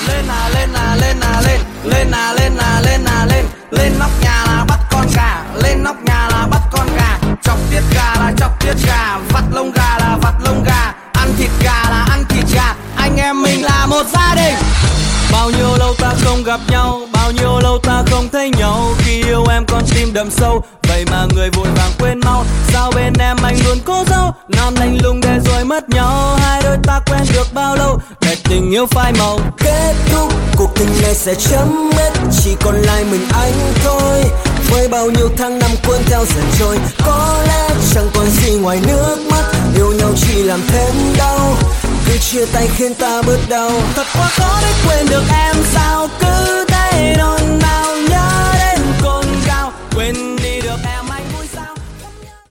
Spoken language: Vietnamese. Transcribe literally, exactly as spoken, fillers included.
Lên à lên à lên à lên, lên à lên à lên à lên, lên nóc nhà là bắt con gà, lên nóc nhà là bắt con gà, chọc tiết gà là chọc tiết gà, vặt lông gà là vặt lông gà, ăn thịt gà là ăn thịt gà, anh em mình là một gia đình. Bao nhiêu lâu ta không gặp nhau, bao nhiêu lâu ta không thấy nhau, khi yêu em con tim đậm sâu, vậy mà người vội vàng quên mau. Sao bên em anh luôn cố giấu, non lạnh lùng để rồi mất nhau. Hai đôi ta quen được bao lâu, để tình yêu phai màu. Kết thúc cuộc tình này sẽ chấm hết, chỉ còn lại mình anh thôi. Với bao nhiêu tháng năm cuốn theo dần trôi, có lẽ chẳng còn gì ngoài nước mắt. Yêu nhau chỉ làm thêm đau, cứ chia tay khiến ta bớt đau. Thật quá khó để quên được em, sao cứ thế đôi